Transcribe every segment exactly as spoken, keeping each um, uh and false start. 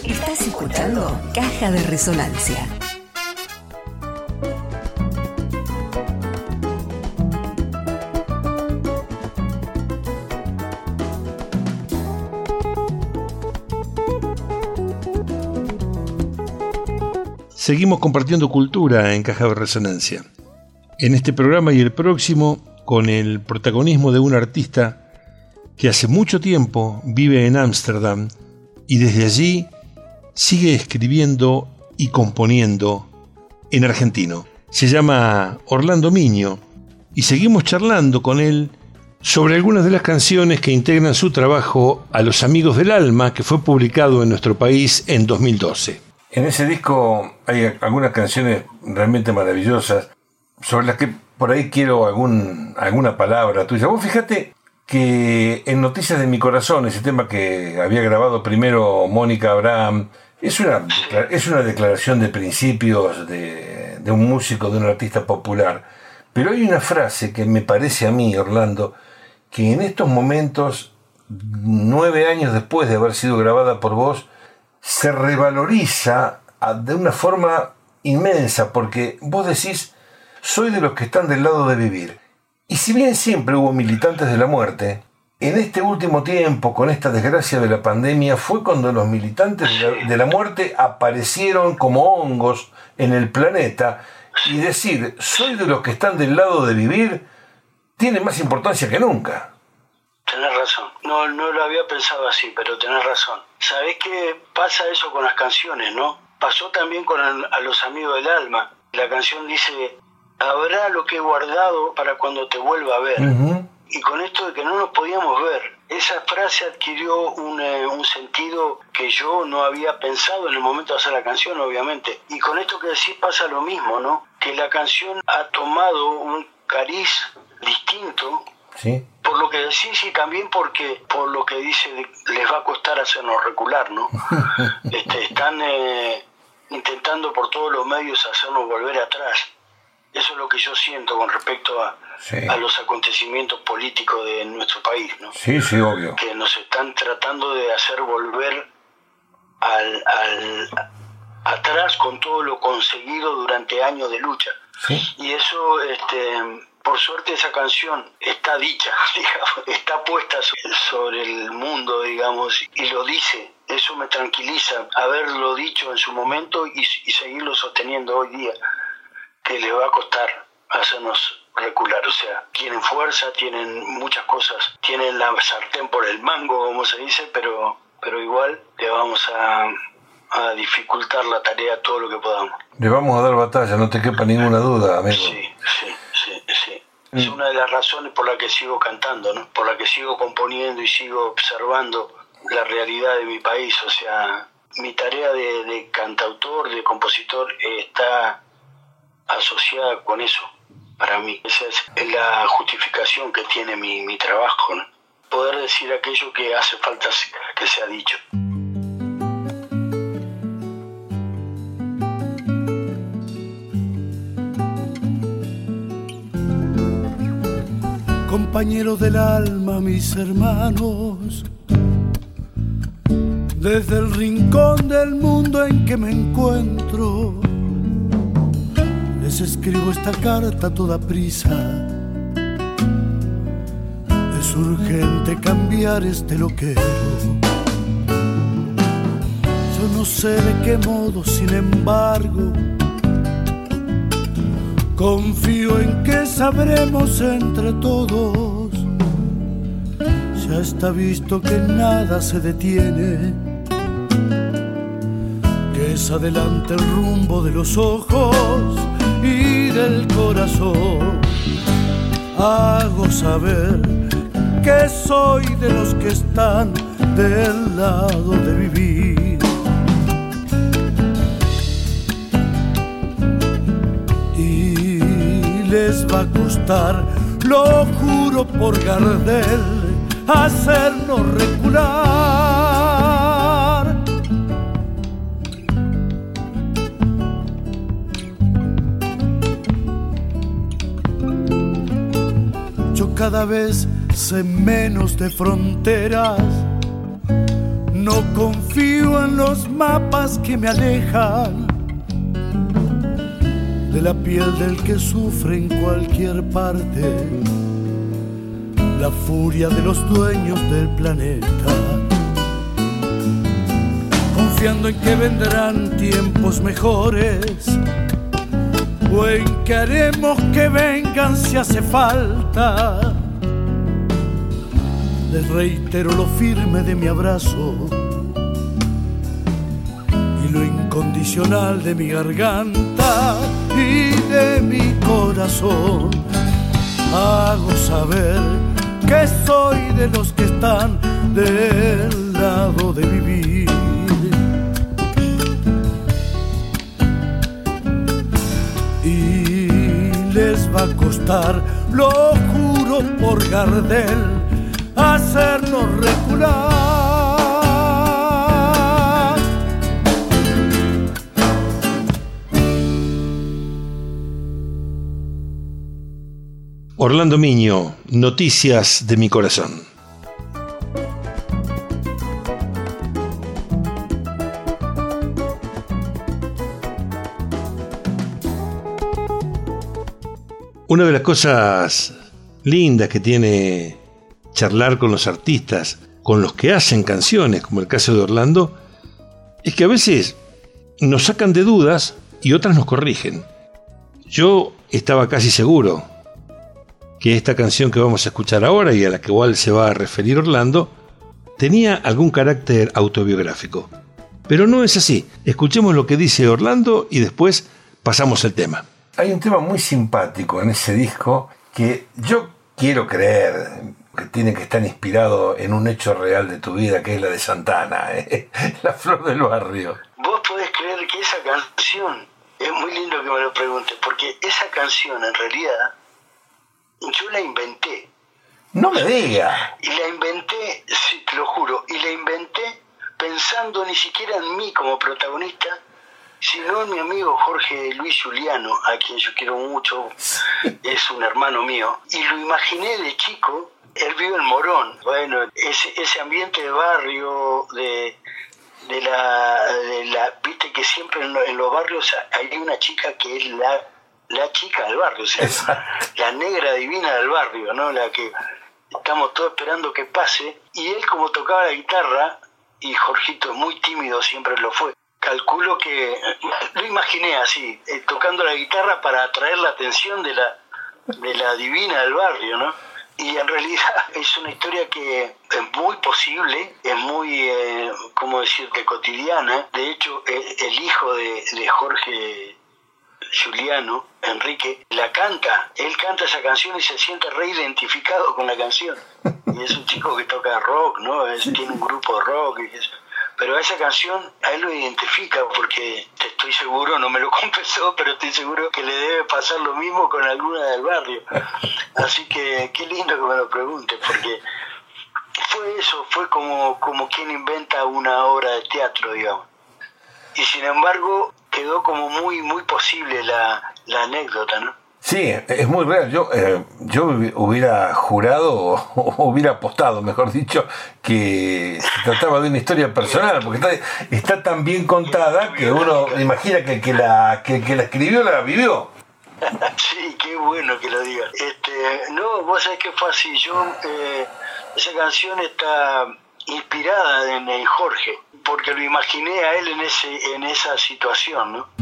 Estás escuchando Caja de Resonancia. Seguimos compartiendo cultura en Caja de Resonancia. En este programa y el próximo, con el protagonismo de un artista que hace mucho tiempo vive en Ámsterdam y desde allí sigue escribiendo y componiendo en argentino. Se llama Orlando Miño y seguimos charlando con él sobre algunas de las canciones que integran su trabajo A los Amigos del Alma, que fue publicado en nuestro país en dos mil doce. En ese disco hay algunas canciones realmente maravillosas, sobre las que por ahí quiero algún, alguna palabra tuya. Vos fíjate que en Noticias de mi Corazón, ese tema que había grabado primero Mónica Abraham, es una, es una declaración de principios de, de un músico, de un artista popular. Pero hay una frase que me parece a mí, Orlando, que en estos momentos, nueve años después de haber sido grabada por vos, se revaloriza de una forma inmensa, porque vos decís, soy de los que están del lado de vivir. Y si bien siempre hubo militantes de la muerte, en este último tiempo, con esta desgracia de la pandemia, fue cuando los militantes de la, de la muerte aparecieron como hongos en el planeta, y decir, soy de los que están del lado de vivir, tiene más importancia que nunca. Tenés razón. No, no lo había pensado así, pero tenés razón. ¿Sabés qué pasa eso con las canciones, no? Pasó también con el, A los Amigos del Alma. La canción dice, habrá lo que he guardado para cuando te vuelva a ver. Uh-huh. Y con esto de que no nos podíamos ver, esa frase adquirió un, eh, un sentido que yo no había pensado en el momento de hacer la canción, obviamente. Y con esto que decís pasa lo mismo, ¿no? Que la canción ha tomado un cariz distinto. Sí. Por lo que decís y también porque por lo que dice les va a costar hacernos recular, ¿no? este, están eh, intentando por todos los medios hacernos volver atrás. Eso es lo que yo siento con respecto a, sí. a los acontecimientos políticos de nuestro país, ¿no? Sí, sí, obvio. Que nos están tratando de hacer volver al, al atrás con todo lo conseguido durante años de lucha. Sí. Y eso, este, por suerte, esa canción está dicha, digamos, está puesta sobre el mundo, digamos, y lo dice. Eso me tranquiliza, haberlo dicho en su momento y, y seguirlo sosteniendo hoy día, que les va a costar hacernos recular. O sea, tienen fuerza, tienen muchas cosas, tienen la sartén por el mango, como se dice, pero, pero igual le vamos a, a dificultar la tarea todo lo que podamos. Le vamos a dar batalla, no te quepa ninguna duda, amigo. Sí, sí, sí, sí. Mm. Es una de las razones por la que sigo cantando, ¿no? Por la que sigo componiendo y sigo observando la realidad de mi país. O sea, mi tarea de, de cantautor, de compositor, eh, está asociada con eso, para mí. Esa es la justificación que tiene mi, mi trabajo, ¿no? Poder decir aquello que hace falta que sea dicho. Compañeros del alma, mis hermanos, desde el rincón del mundo en que me encuentro, les escribo esta carta a toda prisa. Es urgente cambiar este loquero. Yo no sé de qué modo, sin embargo, confío en que sabremos entre todos. Ya está visto que nada se detiene, que es adelante el rumbo de los ojos y del corazón. Hago saber que soy de los que están del lado de vivir. Y les va a costar, lo juro por Gardel, hacernos recular. Yo cada vez sé menos de fronteras, No confío en los mapas que me alejan de la piel del que sufre en cualquier parte la furia de los dueños del planeta, confiando en que vendrán tiempos mejores o en que haremos que vengan si hace falta. Les reitero lo firme de mi abrazo y lo incondicional de mi garganta y de mi corazón. Hago saber que soy de los que están del lado de vivir. Y les va a costar, lo juro por Gardel, hacernos recular. Orlando Miño, Noticias de mi corazón. Una de las cosas lindas que tiene charlar con los artistas, con los que hacen canciones, como el caso de Orlando, es que a veces nos sacan de dudas y otras nos corrigen. Yo estaba casi seguro que esta canción que vamos a escuchar ahora y a la que igual se va a referir Orlando tenía algún carácter autobiográfico, pero no es así. Escuchemos lo que dice Orlando y después pasamos el tema. Hay un tema muy simpático en ese disco que yo quiero creer que tiene que estar inspirado en un hecho real de tu vida, que es la de Santana, ¿eh? La flor del barrio. Vos podés creer que esa canción, es muy lindo que me lo preguntes, porque esa canción en realidad yo la inventé. No me digas. Y la inventé, sí, te lo juro, y la inventé pensando ni siquiera en mí como protagonista, sino en mi amigo Jorge Luis Juliano, a quien yo quiero mucho, es un hermano mío, y lo imaginé de chico. Él vive en Morón, bueno, ese, ese ambiente de barrio, de, de, la, de la, viste que siempre en, lo, en los barrios hay una chica que es la, la chica del barrio, o sea, exacto, la negra divina del barrio, ¿no? La que estamos todos esperando que pase, y él como tocaba la guitarra, y Jorgito muy tímido siempre lo fue, calculo que, lo imaginé así, eh, tocando la guitarra para atraer la atención de la, de la divina del barrio, ¿no? Y en realidad es una historia que es muy posible, es muy, eh, ¿cómo decirte?, cotidiana. De hecho, el, el hijo de, de Jorge Juliano, Enrique, la canta. Él canta esa canción y se siente reidentificado con la canción. Y es un chico que toca rock, ¿no? Es, tiene un grupo de rock y eso. Pero esa canción a él lo identifica porque, te estoy seguro, no me lo confesó, pero estoy seguro que le debe pasar lo mismo con alguna del barrio. Así que qué lindo que me lo preguntes, porque fue eso, fue como, como quien inventa una obra de teatro, digamos. Y sin embargo quedó como muy, muy posible la, la anécdota, ¿no? Sí, es muy real. Yo, eh, yo hubiera jurado, o hubiera apostado, mejor dicho, que se trataba de una historia personal, porque está, está tan bien contada que uno imagina que el que la, que, que la escribió la vivió. Sí, qué bueno que lo digas. Este, no, vos sabés que fue así. Yo, eh, esa canción está inspirada en, en Jorge, porque lo imaginé a él en ese, en esa situación, ¿no?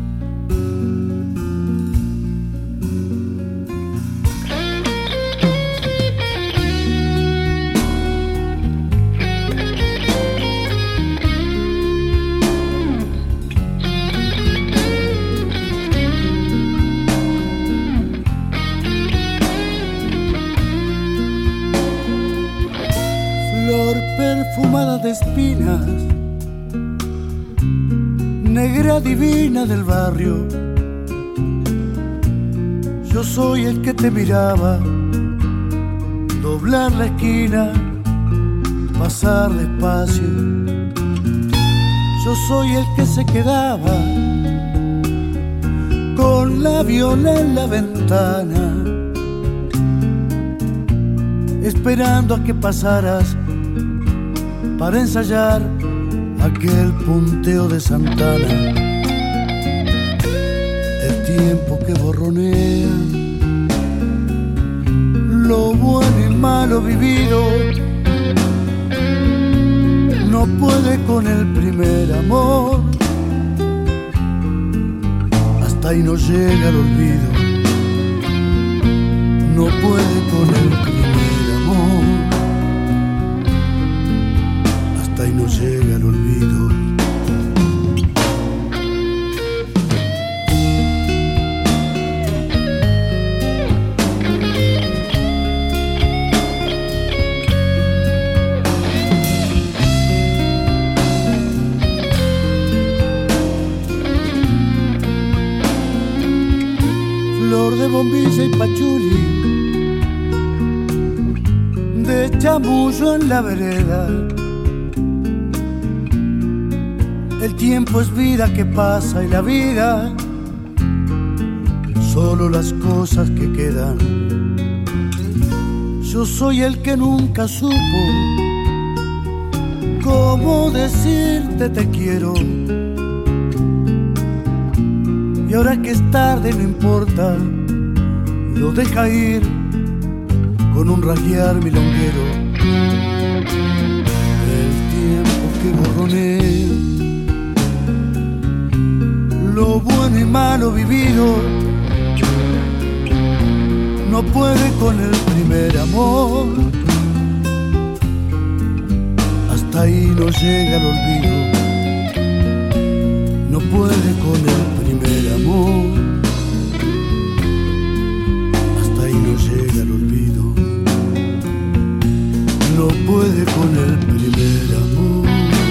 Perfumada de espinas, negra divina del barrio, yo soy el que te miraba doblar la esquina, pasar despacio, yo soy el que se quedaba con la viola en la ventana, esperando a que pasaras para ensayar aquel punteo de Santana. El tiempo que borronea lo bueno y malo vivido, no puede con el primer amor, hasta ahí no llega el olvido, no puede con el primer amor, hasta ahí no llega el olvido. De bombilla y pachuli, de chamullo en la vereda. El tiempo es vida que pasa y la vida solo las cosas que quedan. Yo soy el que nunca supo cómo decirte te quiero, y ahora que es tarde no importa, lo deja ir con un rasguear milonguero. El tiempo que borronea lo bueno y malo vivido, no puede con el primer amor, hasta ahí no llega el olvido, no puede con el primer amor, no llega el olvido, no puede con el primer amor.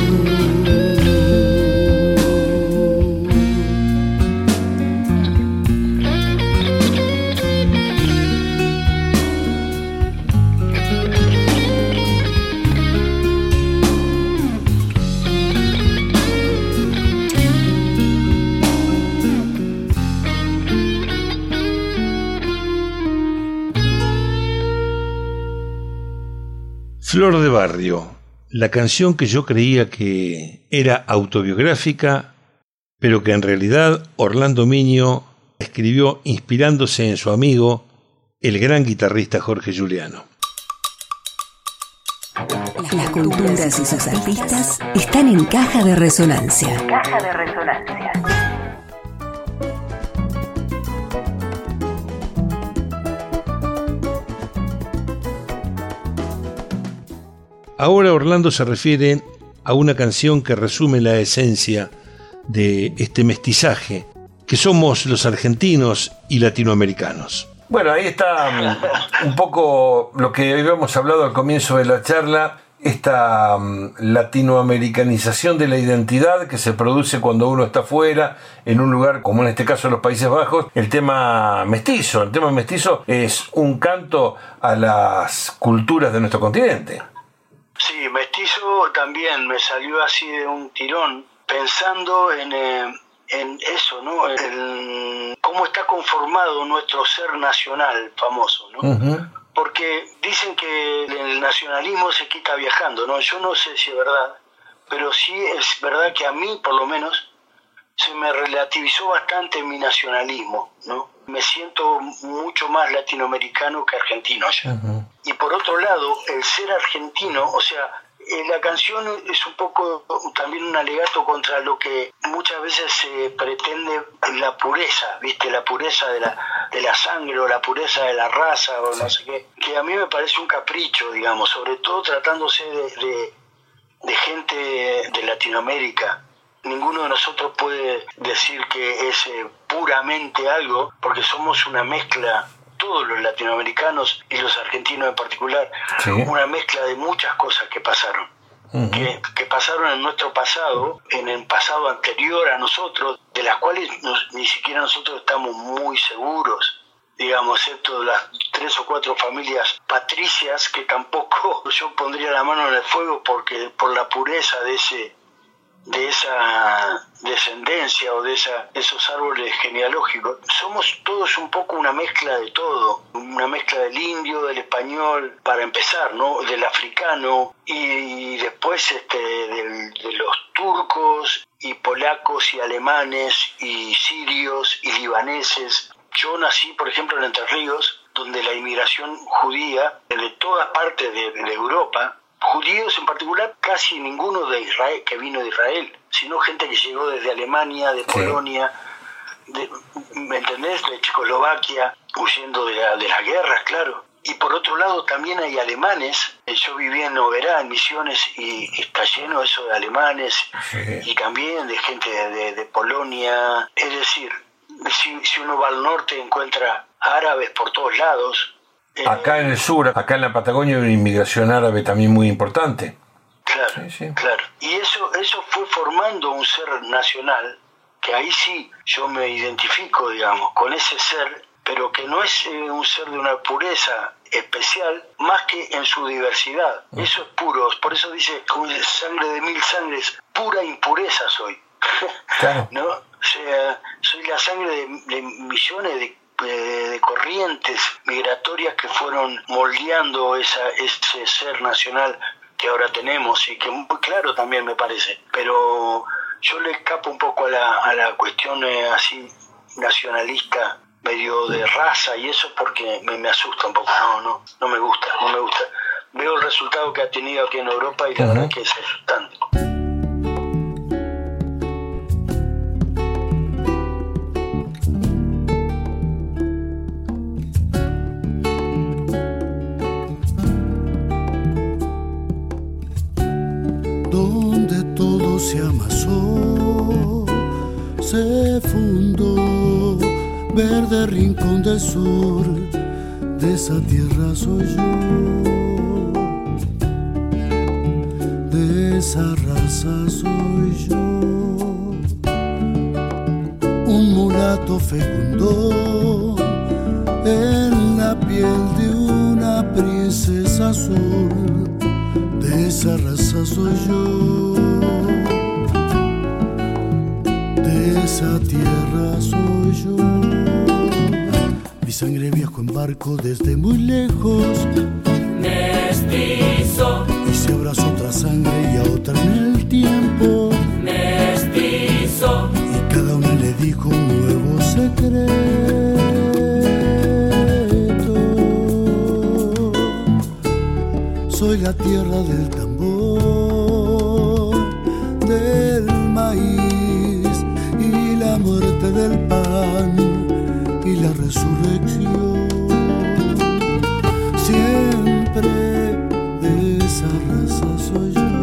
Flor de Barrio, la canción que yo creía que era autobiográfica, pero que en realidad Orlando Miño escribió inspirándose en su amigo, el gran guitarrista Jorge Giuliano. Las culturas y sus artistas están en Caja de Resonancia. Caja de Resonancia. Ahora Orlando se refiere a una canción que resume la esencia de este mestizaje que somos los argentinos y latinoamericanos. Bueno, ahí está un poco lo que habíamos hablado al comienzo de la charla, esta um, latinoamericanización de la identidad que se produce cuando uno está fuera, en un lugar como en este caso los Países Bajos. El tema mestizo, el tema mestizo es un canto a las culturas de nuestro continente. Sí, mestizo también me salió así de un tirón, pensando en, eh, en eso, ¿no? En cómo está conformado nuestro ser nacional famoso, ¿no? Uh-huh. Porque dicen que el nacionalismo se quita viajando, ¿no? Yo no sé si es verdad, pero sí es verdad que a mí, por lo menos, se me relativizó bastante mi nacionalismo, ¿no? Me siento mucho más latinoamericano que argentino ya. Uh-huh. Y por otro lado, el ser argentino, o sea, la canción es un poco también un alegato contra lo que muchas veces se pretende, la pureza, ¿viste? La pureza de la, de la sangre o la pureza de la raza o no sé qué, que a mí me parece un capricho, digamos, sobre todo tratándose de, de, de gente de Latinoamérica. Ninguno de nosotros puede decir que es eh, puramente algo, porque somos una mezcla, todos los latinoamericanos y los argentinos en particular, sí. Una mezcla de muchas cosas que pasaron, uh-huh. que, que pasaron en nuestro pasado, en el pasado anterior a nosotros, de las cuales nos, ni siquiera nosotros estamos muy seguros, digamos, excepto las tres o cuatro familias patricias, que tampoco yo pondría la mano en el fuego porque por la pureza de ese de esa descendencia descendencia o de esa, esos árboles genealógicos, somos todos un poco una mezcla de todo, una mezcla del indio, del español, para empezar, ¿no? Del africano y después este, del, de los turcos y polacos y alemanes y sirios y libaneses. Yo nací, por ejemplo, en Entre Ríos, donde la inmigración judía de todas partes de, de Europa, judíos en particular, casi ninguno de Israel, que vino de Israel, sino gente que llegó desde Alemania, de sí. Polonia, de, ¿me entendés?, de Checoslovaquia, huyendo de, la, de las guerras, claro. Y por otro lado también hay alemanes. Yo viví en Oberá, en Misiones, y, y está lleno eso de alemanes, sí. y también de gente de, de, de Polonia. Es decir, si, si uno va al norte encuentra árabes por todos lados. Acá en el sur, acá en la Patagonia, hay una inmigración árabe también muy importante. Claro, sí, sí. claro. Y eso, eso fue formando un ser nacional, que ahí sí yo me identifico, digamos, con ese ser, pero que no es eh, un ser de una pureza especial, más que en su diversidad. Mm. Eso es puro, por eso dice, como sangre de mil sangres, pura impureza soy. Claro. ¿No? O sea, soy la sangre de, de millones de De, de corrientes migratorias que fueron moldeando esa, ese ser nacional que ahora tenemos, y que muy claro también me parece, pero yo le escapo un poco a la, a la cuestión eh, así nacionalista, medio de raza y eso, porque me, me asusta un poco. No, no, no me gusta, no me gusta. Veo el resultado que ha tenido aquí en Europa y la uh-huh. verdad que es asustante. Se amasó, se fundó, verde rincón del sur, de esa tierra soy yo, de esa raza soy yo. Un mulato fecundo en la piel de una princesa azul, de esa raza soy yo. Esa tierra soy yo. Mi sangre viajó en barco desde muy lejos, mestizo, y se abrazó otra sangre y a otra en el tiempo, mestizo, y cada una le dijo un nuevo secreto. Soy la tierra del tambor, del maíz, la muerte del pan y la resurrección, siempre de esa raza soy yo.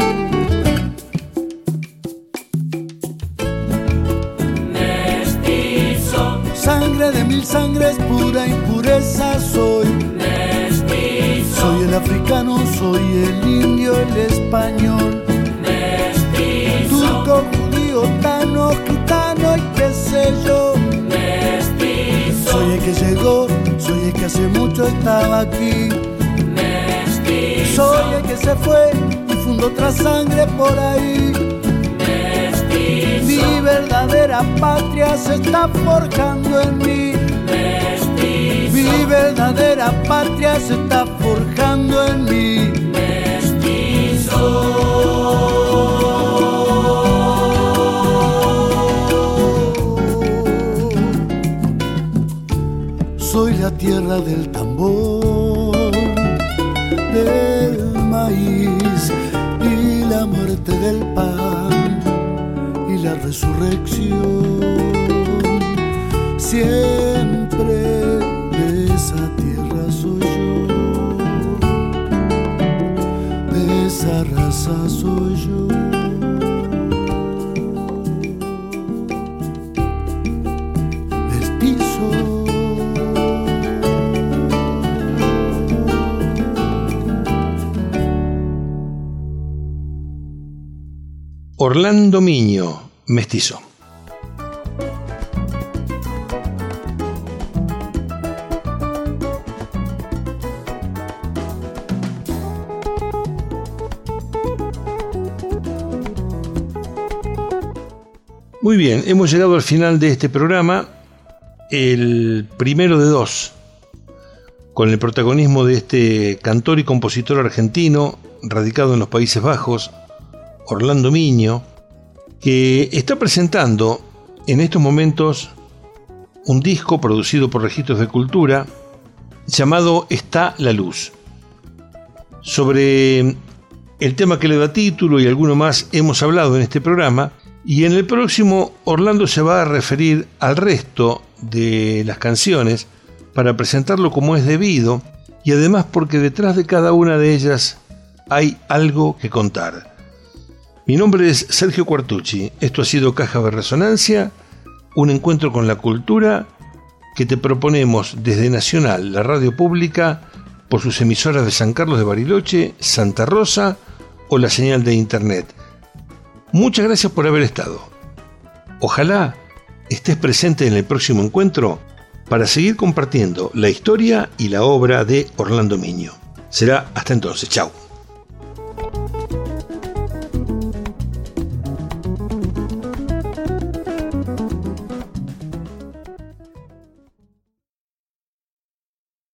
Mestizo, sangre de mil sangres, pura impureza soy. Mestizo, soy el africano, soy el indio, el español, mestizo, turco, judío, tano, gitano y qué sé yo. Mestizo, soy el que llegó, soy el que hace mucho estaba aquí. Mestizo, soy el que se fue y fundó otra sangre por ahí. Mestizo, mi verdadera patria se está forjando en mí. Mestizo, mi verdadera patria se está forjando en mí. Mestizo. Soy la tierra del tambor, del maíz y la muerte del pan y la resurrección, siempre de esa tierra soy yo, de esa raza soy yo. Orlando Miño, Mestizo. Muy bien, hemos llegado al final de este programa, el primero de dos, con el protagonismo de este cantor y compositor argentino radicado en los Países Bajos, Orlando Miño, que está presentando en estos momentos un disco producido por Registros de Cultura llamado Está la Luz. Sobre el tema que le da título y alguno más hemos hablado en este programa, y en el próximo Orlando se va a referir al resto de las canciones para presentarlo como es debido, y además porque detrás de cada una de ellas hay algo que contar. Mi nombre es Sergio Quartucci, esto ha sido Caja de Resonancia, un encuentro con la cultura que te proponemos desde Nacional, la radio pública, por sus emisoras de San Carlos de Bariloche, Santa Rosa o la señal de internet. Muchas gracias por haber estado. Ojalá estés presente en el próximo encuentro para seguir compartiendo la historia y la obra de Orlando Miño. Será hasta entonces. Chao.